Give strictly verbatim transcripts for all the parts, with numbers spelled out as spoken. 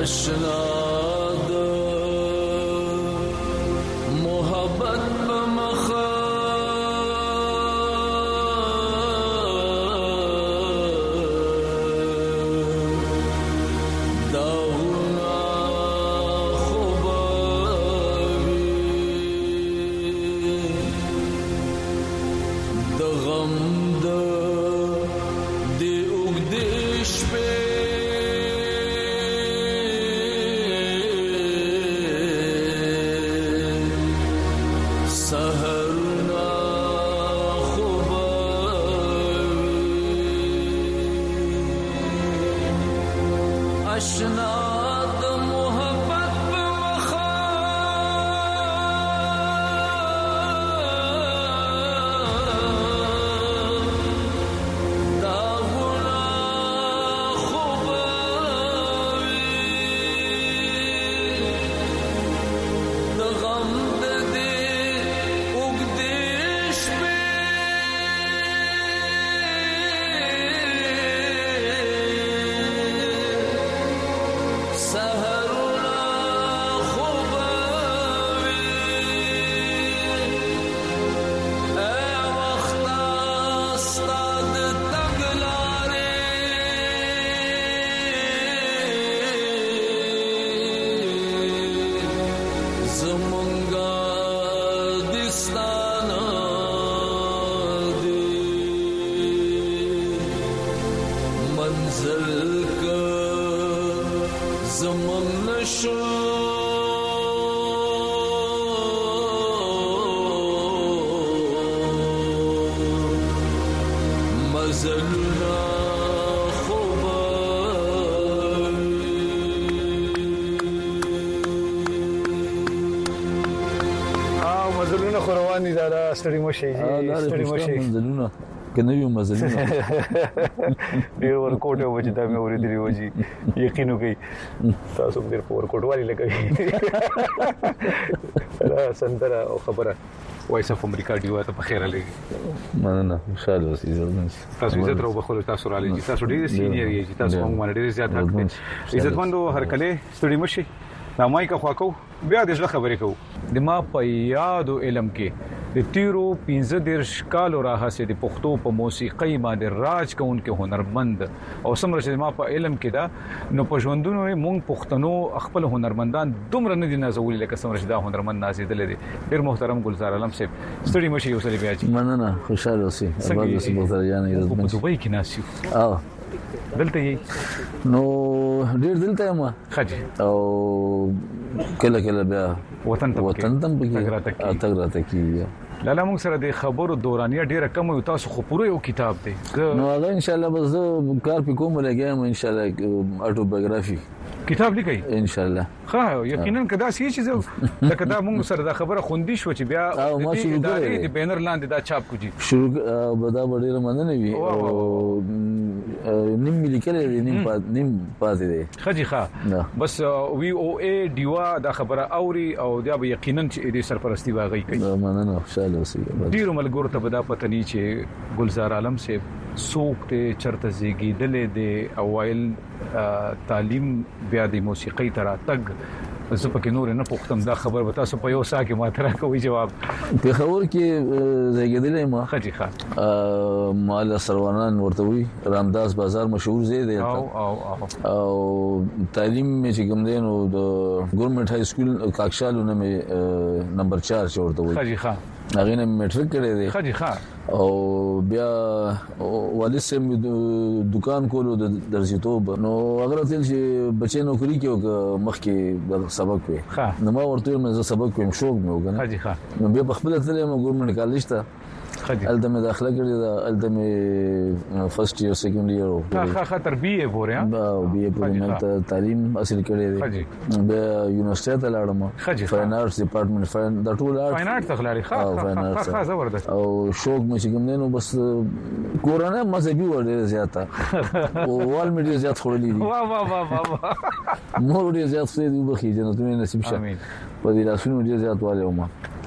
اشنا د محبت په مخه داونا خوبوي د غم د دی اوږدې شپې سهرنا خوبوي اشنا د محبت په مخه داغونه خوبوي د غم د دې اوږدې شپې سهرونه خوبوي اے وخته ستا د تګ لارې زمونږه دستانه دي منزل که زمون نشو مزلنا مزلونه خو روان دي دا ستړي مشي ستړي مشي مزلونه کنه یو مزلونه ډیر ورکوټ او چې دا مې اورېدلی و چې یقین وکړئ تاسو ډیر په ورکوټ والی لګوي دا سندره او خبره وایس اف امریکا ډیو ته په خیره لګي مننه خوشاله اوسئ تاسو عزت راو بخول تاسو را لګي تاسو ډیر سینیئر یې تاسو موږ باندې ډیر زیات حق دي عزتمندو هر کله ستړي مشي دا مایکه خواکو بیا د ځل خبرې کوو د ما په یادو علم کې د تیرو پنځه دیرش کالو راهسې د پښتو په موسیقۍ باندې راج کوونکې هنرمند او سمره چې ما په علم کې دا نو په ژوندونو موږ پښتنو خپل هنرمندان دومره نه دي نازولي لکه سمره چې دا هنرمند نازیدل دي ډیر محترم ګلزار عالم صاحب ستړي مشي یو سړي بیا چې مننه خوشاله اوسئ اباد اوسئ بوتر جان عزتمن په دوبۍ کې ناسیو او دلته یې نو ډیر دلته ما خجي او کله کله بیا وطن ته وطن ته بګي تګ راته کیږي لاله موږ سره د خبرو دورانیه ډیره کم یو تاسو خو پوره یو کتاب دی نو هغه ان شاء الله بس کار په کوم لګایم ان شاء الله اټوبایوګرافي کتاب لیکي ان شاء الله ها یقینا کدا سې چې لکه دا موږ سره دا خبره خوندې شو چې بیا د دې د بینر لاندې دا چاپ کوجی شروع بدا ډیره مننه وی او نیم لیکل دي نیم پات نیم پاتې دي خجي ښا بس وی او ای دیوا دا خبره اوري او دا به یقینا چې دې سرپرستی واغی کوي مننه خوشاله اوسئ ډیرو ملګرو ته بدا پته ني چې ګلزار عالم صاحب سوق ته چرته زیږیدلې دي اوایل تعلیم بیا د موسیقۍ تر تګ زه پکې نور نه پوښتم دا خبر به تاسو په یو ساعت کې ماتره کوي جواب په خبر کې زیږیدلې ما خجي ښا مال سروانان ورته وي رامداس بازار مشهور ځای دی او او او تعلیم مې چې کوم دی نو د ګورنمنت های سکول کاکشالونه مې نمبر چار چې ورته وي خجي ښا هغه نه میټریک کړی دی خجي ښا او بیا والد سم دکان کولو د درځیتوب نو اگر تل چې بچي نوکری کې مخ کې سبق وي نو ما ورته مې سبق کوم شوق مې وګنه خجي ښا نو بیا په خپل تل مې ګورنمنت کالج ته خدي الته مې داخله کړې ده الته مې فرست ایئر سیکنډ ایئر او ښه ښه تربیه پورې ها او بي پورې مې تعلیم حاصل کړې ده به یونیورسيټي ته لاړم فاین آرټس ډپارټمنټ فاین د ټول آرټس فاین آرټس تخلاري ښه ښه زبردست او شوق مې چې کوم نو بس کورونه مذهبي ور زیاته او وال مې ډیر زیات خورلې دي واه واه واه واه مور ډیر زیات څه دی وبخي جنت مې نصیب شه په دې لاسونو ډیر زیات والي ومه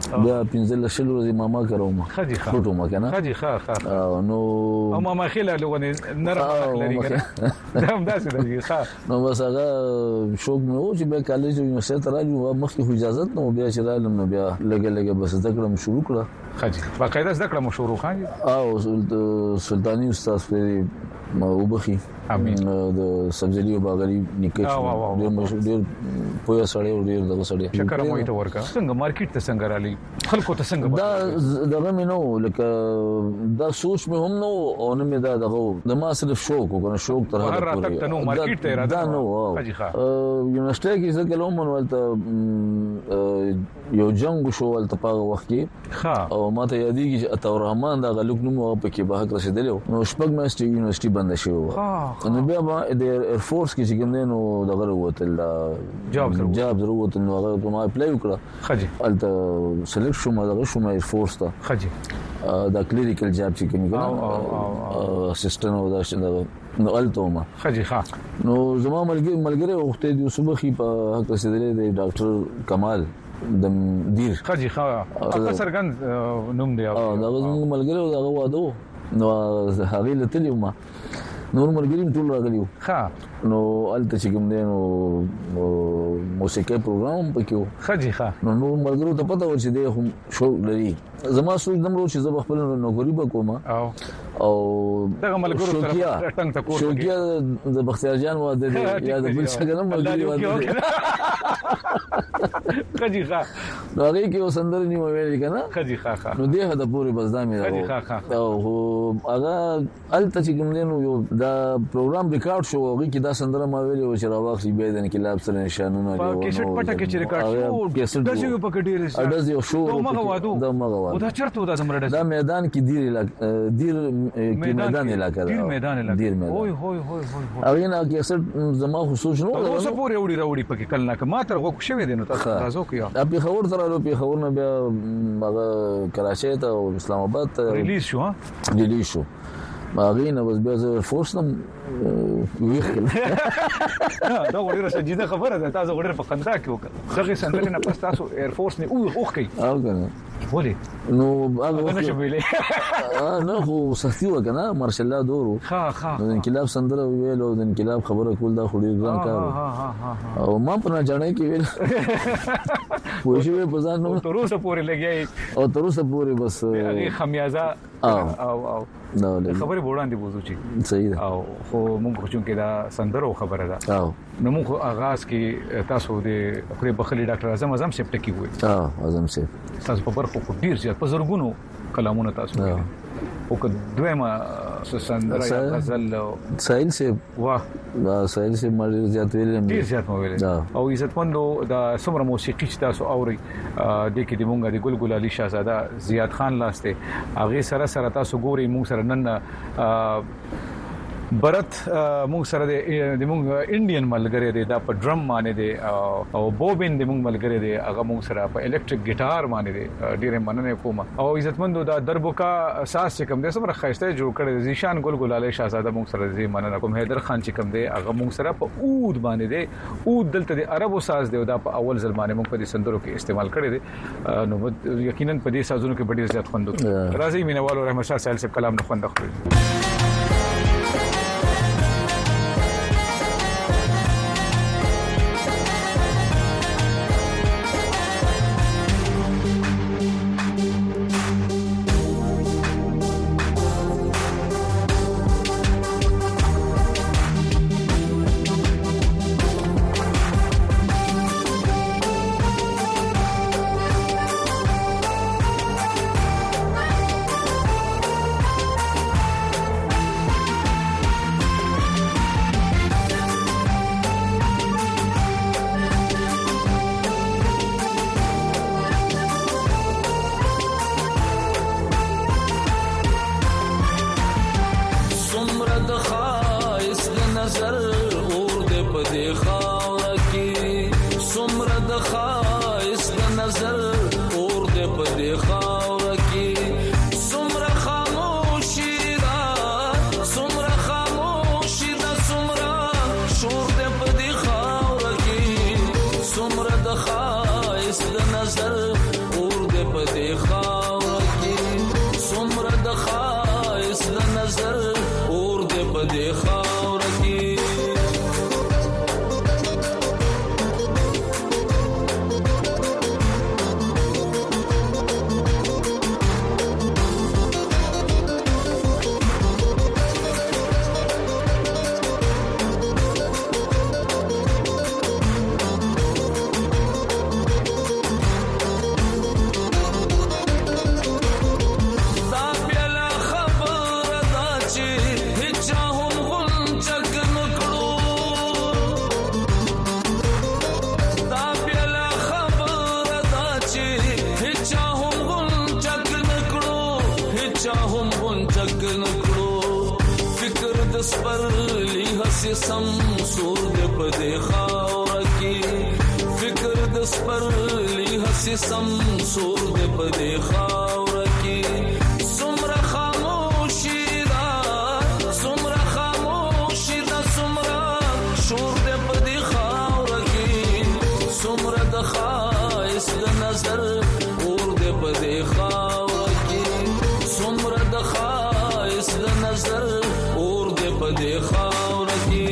بیا پنځه لشل ورځې ماما کروم خجي ښه فوټو ما کنه خجي ښه ښه نو او ماما خله لغونه نرم لري کنه دا هم داسې دی ښه نو بس هغه شوق مې و چې بیا کالج یونیورسيټي ته راځم مخکې اجازه نو بیا چې رالم نو بیا لګه لګه بس زده کړم شروع کړه خجي باقاعده زده کړم شروع خان او سلطانی استاد په وبخي امين د سبزیو باغلی نکښ ډېر مشهور ډېر پوهه سړی او ډېر دغه سړی شکر مو ته ورکا څنګه مارکیټ ته څنګه رالي خلکو ته څنګه دا دغه مې نو لکه دا سوچ مې هم نو او نه مې دا دغه د ما صرف شوق وکړ شوق تر هغه پورې ته نو مارکیټ ته راځه دا نو یونیورسيټي کې څنګه لومن ولته یو جنگ شو ولته په وخت کې ها او ماته یادېږي چې عطا الرحمن دا غلوک نو په کې به حق رسیدلی نو شپږ میاشتې یونیورسيټي بند شو نو بیا ما د ایر فورس کې چې کوم نو دغه وروتل جاب جاب ضرورت نو هغه ما اپلای وکړه خجي الته سلیکټ شوم دغه شوم ایر فورس ته خجي دا کلینیکل جاب چې کوم کنه اسسټنټ او دا څنګه نو الته ما خجي ښه نو زما ملګری ملګری وخت دی صبحي په حق رسیدلی دی ډاکټر کمال د دیر خجي ښه هغه سرګند نوم دی او دا زموږ ملګری هغه واده نو هغه لته ما نور مرګریم ټول راغلیو ښه نو الته چې کوم دی نو موسیقي پروګرام پکې خجي ښه نو نور مرګرو ته پته و چې دی هم شو لري زما سوچ دمرو چې زه خپل نوکری وکوم او او دغه ملګرو سره ټنګ تکور شوقیا د بختیار جان واده دی یا د بل څنګه نه مرګري واده دی خجي ښه نو هغه کې وسندر نیمه ویل کنه خجي ښه ښه نو دی هدا پوری بس دا مې خجي ښه ښه او هغه الته چې کوم دی نو یو دا پروګرام ریکارډ شو هغه کې دا سندره ما ویلې و چې راوخلي به د انقلاب سره نشانونه لري په کیسټ پټه کې چې ریکارډ شو د څه په کې ډیر څه اډز یو شو دغه وادو دغه او دا چرته د زمرډ دا میدان کې دیر علاقه دیر کې میدان علاقه دیر میدان علاقه دیر میدان اوه هوی هوی هوی هغه نه کیسټ زما خصوص نو اوس پورې وړي راوړي پکې کله نه ما تر غوښ شوی دی نو تاسو کیو په خبر تر له په خبر نه بیا هغه کراچۍ ته او اسلام آباد ته ریلیز شو ها ریلیز شو هغه نه بس بیا فورس نم ویخل دا وړي سنجیده خبره ده تاسو وړي په خندا کې وکړه دغه سندره نه پس تاسو ایر فورس نه اوه اوخ کوي او کنه ولې نو هغه نه شویلې نه خو سختي وکنه مارشل الله دورو ها ها د انقلاب سندره ویلو د انقلاب خبره کول دا خوري ګران کار او ما په نه جانې کې ویل پوه شوې په ځان نو تر اوسه پورې لګي او تر اوسه پورې بس هغه خمیازه او او نو خبره وړاندې بوزو چې صحیح ده او خو موږ خو چې دا سندره خبره ده او نو موږ آغاز کې تاسو د خپل بخلي ډاکټر اعظم اعظم سیف ټکی وي اه اعظم سیف تاسو په برخو کې ډیر زیات په زرګونو کلامونه تاسو کوي او که دویمه سندره یا غزل سایل سیف واه دا سایل سیف مړ زیات ویل ډیر زیات مو ویل او عزتمندو دا سمره موسیقي چې تاسو اوري د کې د مونږه د ګلګل علي شاهزاده زیاد خان لاسته هغه سره سره تاسو ګوري مونږ سره نن برت مونږ سره د مونږ انډین ملګری دی دا په ډرم باندې دی او بوبین د مونږ ملګری دی هغه مونږ سره په الکتریک ګټار باندې دی ډیره مننه کوم او عزتمندو دا دربوکا اساس چې کوم د سمره خاصه جوړ کړی زیشان ګلګل علي شاهزاده مونږ سره زی مننه کوم حیدر خان چې کوم دی هغه مونږ سره په اود باندې دی اود دلته د عربو ساز دی دا په اول ځل باندې مونږ په دې سندرو کې استعمال کړی دی نو یقینا په دې سازونو کې ډیر زیات خوند راځي مینوالو رحمت شاه سایل صاحب کلام نه خوند اخلي هسې سم سور دې په دې خاوره کې فکر د سپرلی هسې سم سور دې په دې خاوره کې څومره خاموشي ده څومره خاموشي ده څومره شور دې په دې خاوره کې څومره د ښایست د نظر اور دې په دې خاوره کې څومره د ښایست د نظر اور دې په دې خاوره کې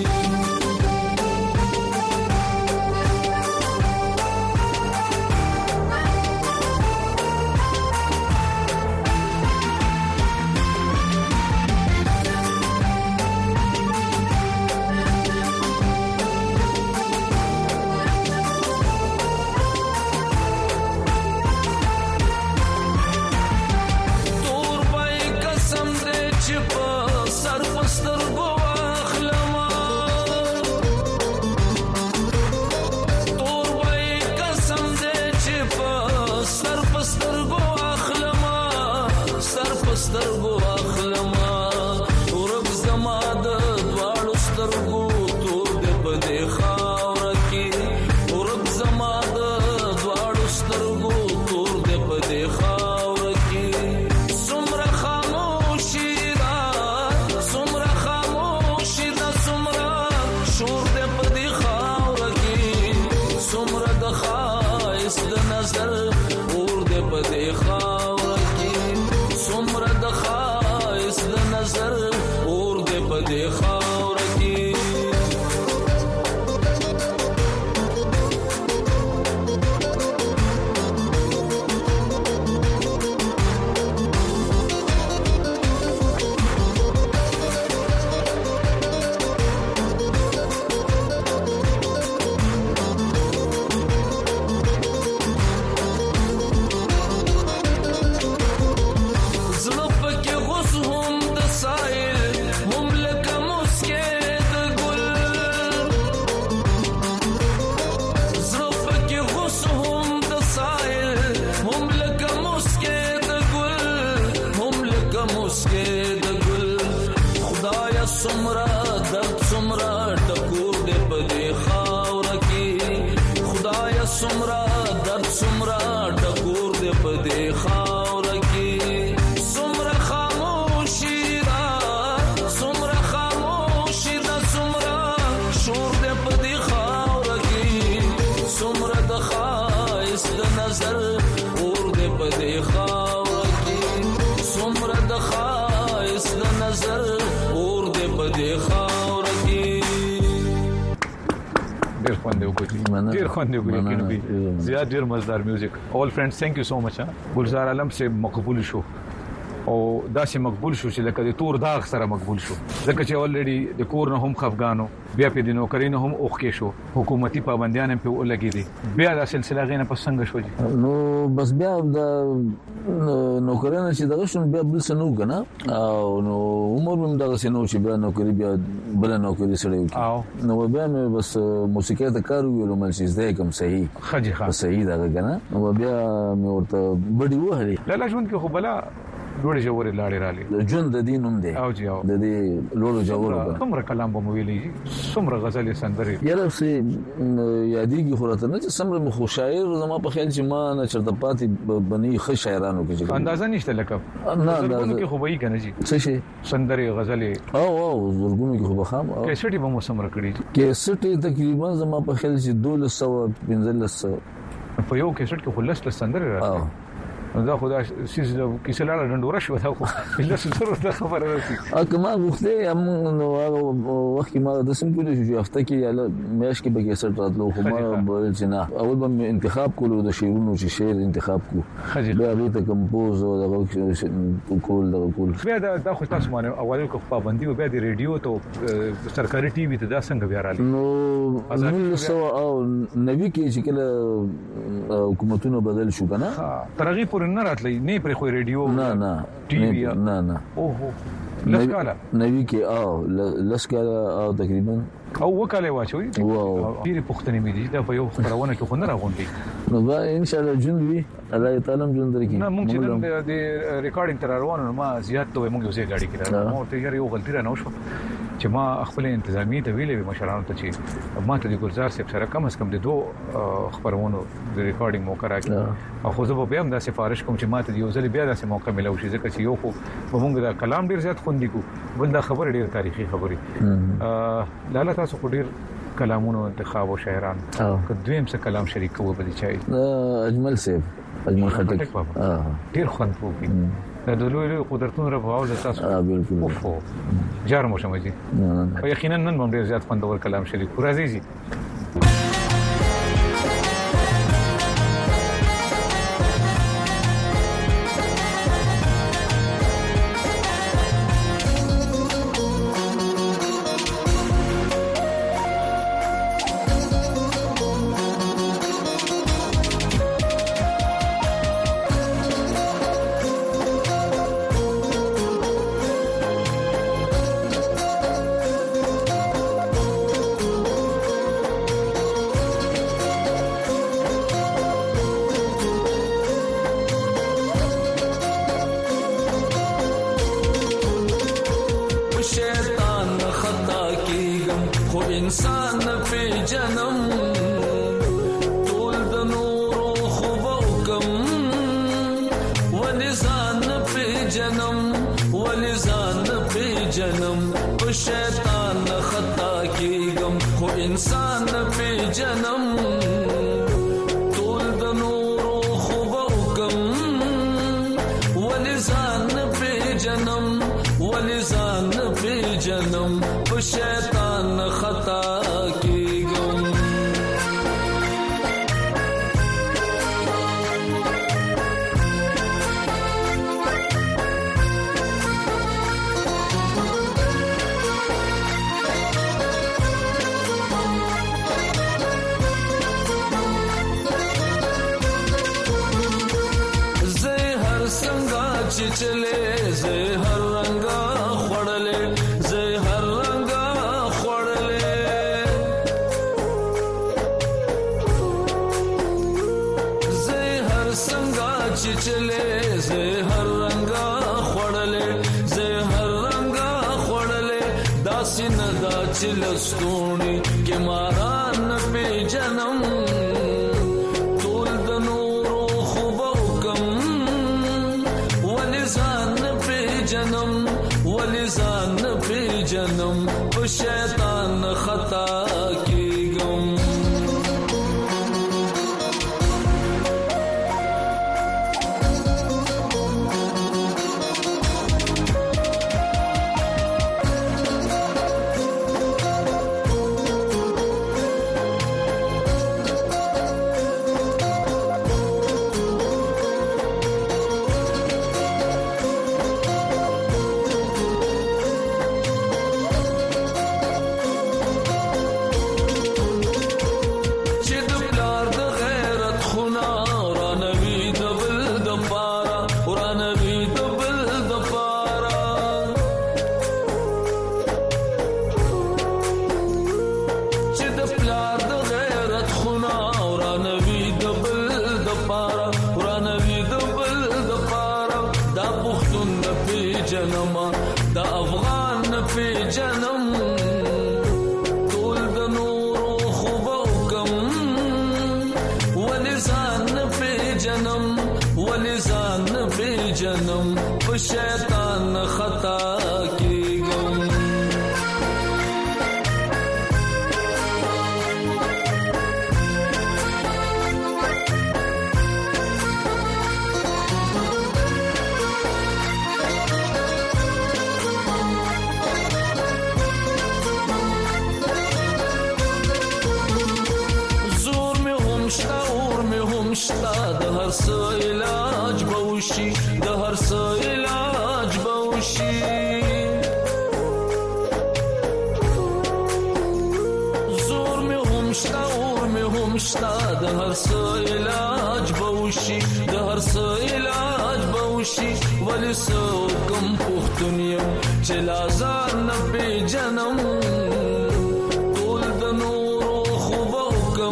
ډیر خوند یو کوي زیات ډیر مزدار میوزیک اول فرندز ثانک یو سو مچ ګلزار عالم سے مقبول شو او دا چې مقبول شو چې لکه د تور داغ سره مقبول شو ځکه چې اولریډي د کور نه هم خفګانو بیا په دینو کرینه هم اوخکې شو حکومتي پابندیان په ولګې دي بیا دا سلسله غینه په څنګه شو نو بس بیا د نوکرانو چې دغه شون بیا بل سنو کنه او نو عمر هم دغه سنو چې بیا نوکری بیا بل نوکری سره وي نو بیا مې بس موسیقي ته کار ویلو مل چې زده کوم صحیح خجي ښه صحیح دغه کنه نو بیا مې ورته بډي وهلي لاله ژوند کې خو بلا لوړ جوړې لاړې رالي ژوند د دینوم دی او جی او د دې لوړ جوړو کومره کلام به مو ویلي څومره غزل سندري یاره سي یادېږي خو راته نه چې څومره مخ شاعر زما په خیال چې ما نه چرته پاتې بني ښه شاعرانو کې اندازه نشته لکه نه اندازه کې خو به یې کنه جی څه شي سندري غزل او او زورګونو کې خو بخام کیسټي به مو سمره کړی کیسټي تقریبا زما په خیال چې دولس سوه پنځلس سوه په یو کیسټ کې خلص سندري راځي دا خدا سیس کیسه لاله ډنډوره شو دا خو بل څه ضرورت خبره راځي اګه ما غوښته هم نو هغه وخت ما د سم کولې شو هفته کې یا میاش کې به کیسه راتلو خو ما بل چې نه اول به انتخاب کولو د شیرونو چې شعر انتخاب کو بیا به ته کمپوز او د کول د کول بیا دا خو تاسو باندې اول کو پابندي او بیا د ریډیو ته سرکاري ټي وي ته دا څنګه بیا راځي نو نو او نوی کې چې کله حکومتونو بدل شو کنه ترغیب پر نه راتلی نه پر خو ریډیو نه نه ټي وي نه نه اوه لسکاله نوی کې او لسکاله او تقریبا او وکاله واچوي واو ډیره پښتنې مې دي دا په یو خبرونه کې خو نه راغونډي نو با ان شاء الله جون وی الله تعالی جون درکې نه مونږ چې د ریکارډینګ تر روانو ما زیات ته مونږ یو ځای غاډي کړه مو ته یو غلطی را نه وشو چې ما خپل انتظامی ته ویلې مشرانو ته چې ما ته د ګلزار صاحب سره کم از کم د دوه خبرونو د ریکارډینګ موقع راکړي او خو زه به هم دا سفارش کوم چې ما ته یو ځل بیا داسې موقع ملو شي ځکه چې یو خو موږ دا کلام ډیر زیات خوندې کو بل دا خبر ډیر تاریخي خبري لاله تاسو خو ډیر کلامونو انتخاب او شاعران که دویم څه کلام شریک کوو بل چای اجمل صاحب اجمل خټک ډیر خوند کوي دا د لوی لوی قدرتونو رفعاو د تاسو اه بالکل اوفو جار مو شمجي او یقینا نن هم ډیر زیات خوندور کلام شریک راځي زی انسان په جنم ټول د نور خو وکم ولزان په جنم ولزان په جنم او شیطان خطا کیږم خو انسان په جنم ټول د نور خو وکم ولزان په جنم ولزان په جنم او شیطان خطا کیږم زه هر څنګه چې چلے زه هر رنگا خړلې زه هر رنگا خړلې زه هر څنګه چې چلے زه هر رنگا خړلې زه هر رنگا خړلې داسې نه دا چلستونی کې ماران په جنم ټول د نور خو وکم ولزان په جنم ولزان په جنم او شیطان خطا کیږم دا افغان په جنم ټول د نور خو وکم ولزان په جنم ولزان په جنم په شیطان خطا کیږم شتا د هر څه علاج بوشي د هر څه علاج بوشي زور مې هم شتا اور مې هم شتا د هر څه علاج بوشي د هر څه علاج بوشي ولې څه کوم پښتون یم چې لازار نه په جنم ټول د نور خو وکم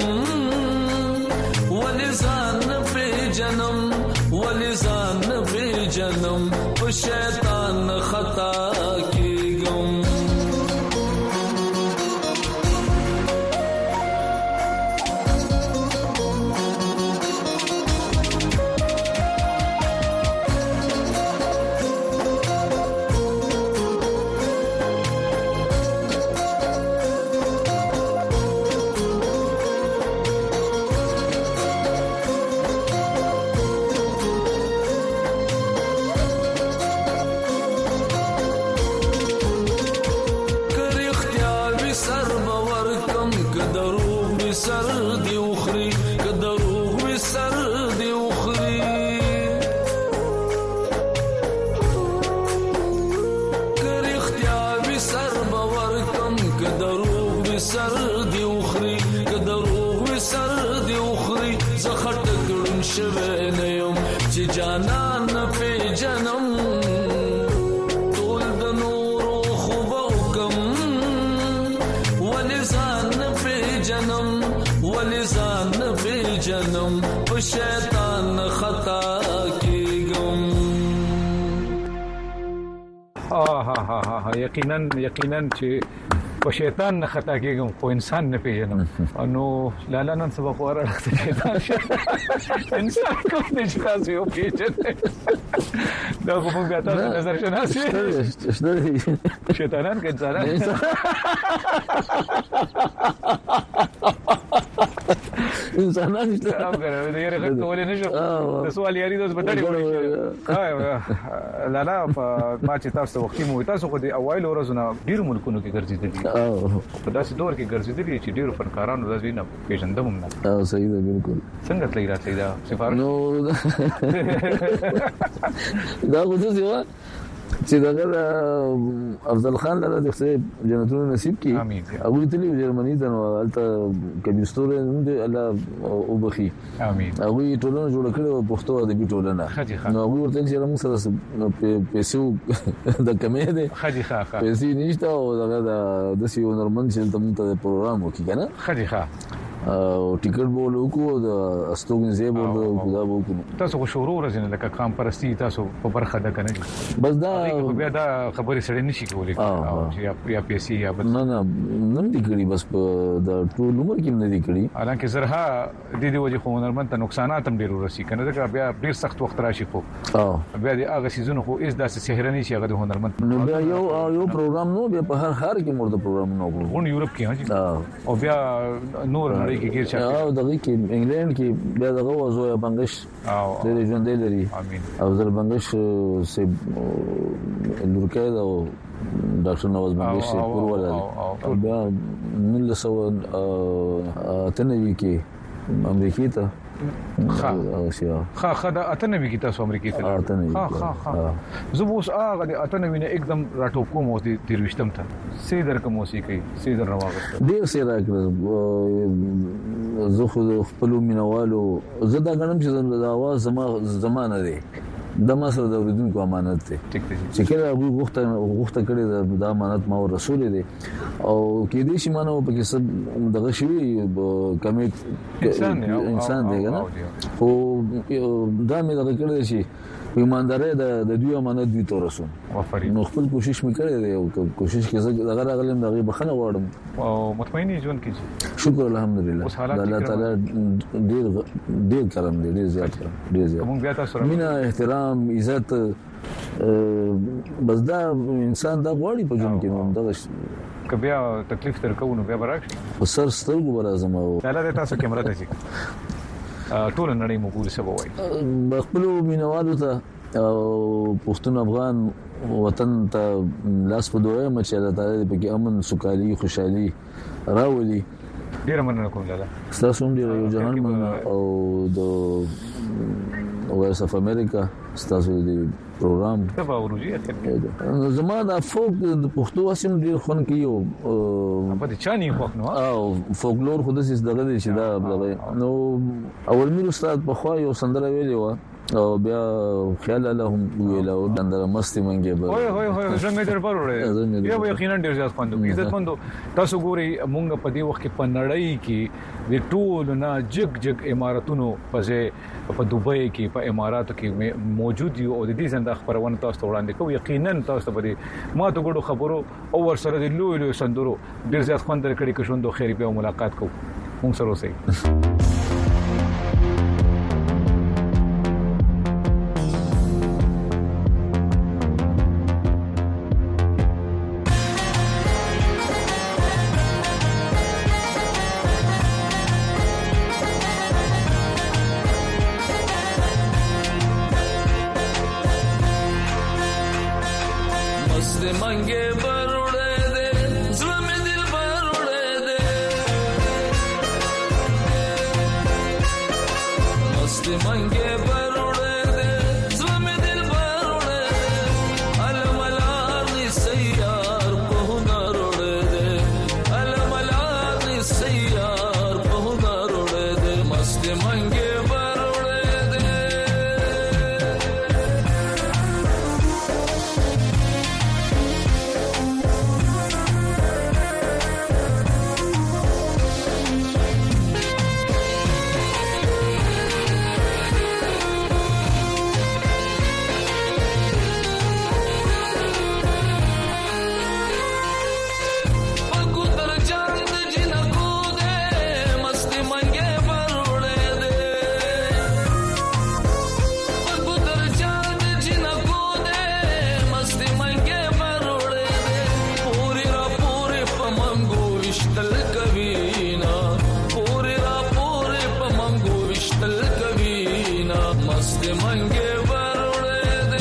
ولزان په جنم ولزان په جنم او شیطان خطا کیږم وسر دی اخري کدروغ وسر دی اخري زخټ کړم شوه نه يم چې جانان په جنم ټول د نور خو وکم ولزان په جنم ولزان په جنم په شیطان خطا کېږم. ها ها ها ها یقینا یقینا چې په شیطان نه خطا کېږم خو انسان نه پیژنم. نو لالا نن سبا خو راځي شیطان انسان کوم نه چې تاسو یو پیژنئ دا کوم بیا تاسو نظر شناسي شیطانان کې انسانان انسانان چې تاسو غواړئ د یاره کولې نشو د سوال یاري دوس بدړي وړي لالا ما چې تاسو وختي مو تاسو خو د اوایل ورځو نه ډیر ملکونو کې ګرځېدلي په داسې دور کې ګرځېدلي چې ډیرو فنکارانو د ځینې پیژندم نه. او صحیح ده بالکل. څنګه تللی راتلی دا سفارت نو دا خو څه و چې دا افضل خان له د جنتونو نصیب کی هغه تللی جرمني ته نو الته کبيستور نه الله او بخي امين هغه ټولنه جوړ کړو پښتو ادبي ټولنه نو هغه ورته چې موږ سره پیسو د کمې ده خدي ښه پیسې نشته او دا د سیو نورمن چې ته موږ ته پروګرام وکړي کنه خدي ښه او ټیکټ بول وکړو د استوګن زیب او دا وکړو. تاسو خو شروع ورځنه لکه کام پرستی تاسو په برخه ده کنه بس دا بیا دا خبرې سره نشي کولای او یا یا پیسې یا بس نه نه نن دي کړی بس په د ټول عمر کې نه دي کړی حالانکه زرها د دې وجه خو هنرمند ته نقصانات هم ډیر ورسي کنه دا بیا ډیر سخت وخت راشي خو او بیا د هغه سيزونه خو اس داسې سحرني شي هغه د هنرمند نو بیا یو یو پروګرام نو بیا په هر هر کې مرده پروګرام نو وګورو ون یورپ کې هاجي او بیا نور نړۍ کې ګیر شي او دغه کې انګلند کې بیا دغه وزویا بنگش او د ژوند لري امين او زر بنگش سه لورکای دا ډاکټر نواز بنگش سه پورواله بیا نل سو تنوي کې امریکای ته خا خا خا دا اتنوي کې تاسو امریکای ته خا خا خا زبوس هغه د اتنوي نه एकदम راټو کوم او تیروشتم ته سیدر کوم موسیقي سیدر راوغسته ډیر سیدر زه خو خپل مینوالو زه دا غنم چې د اواز زما زمانه دی د مسر د اوریدونکو امانت دی چې کله هغه غوښته غوښته کړی د امانت ما رسول دی او کې دې شي مانو په کې سب دغه شی کمی انسان دی کنه خو دا مې دغه کړی شي ایمانداري د د دوی امانت دوی تورسو نو خپل کوشش وکړي دی او کوشش کې زه دغه راغلم دغه بخنه وړم او مطمئنی ژوند کې شکر الحمدلله الله تعالی ډیر ډیر کرم دی ډیر زیات ډیر زیات موږ بیا تاسو مینا احترام عزت بس دا انسان دا غواړي په ژوند کې نو دغه کبیا تکلیف تر کوو نو بیا برابر سر سترګو برازم او تعالی تاسو کیمرا ته شي ټول نړۍ مو پوری سبا وای خپل مینوالو ته پښتون افغان وطن ته لاس په دوه مچ الله تعالی په کې امن سوکالي خوشحالي راولي ډیر مننه کوم لاله تاسو هم ډیر یو جهان او د وایس اف امریکا تاسو د پروګرام تبا ورجی زما د فوک د پښتو واسم ډیر خون کیو په دې چاني فوک نو او فولکلور خو د سیس دغه دي چې دا نو اول میر استاد په خو یو سندره ویلی و او بیا خیال لهم ویلا او اندر مستی منګي به وای وای وای څنګه در پروړې یو یقینا ډیر ځات خوندو عزت مندو تاسو ګوري مونږ په دې وخت کې په نړۍ کې د ټول نه جګ جګ اماراتونو په په دوبۍ کې په اماراتو کې موجود یو او د دې څنګه خبرونه تاسو وړاندې کوو یقینا تاسو په دې ما ته ګورو خبرو او ور سره د لوی لوی سندرو ډیر ځات خوند درکړي که شوندو خیر په ملاقات کوو مونږ سره اوسئ منگے بروڑے دے ظلم دل بروڑے دے مست منگے بروڑے دے ظلم دل بروڑے دے الملار دی سیار کو نروڑے دے الملار विश्तल कवीना पूरे रा पूरे पमंगो विश्तल कवीना मस्त मंगे बरोड़े दे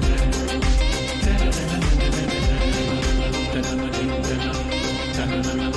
Thank you.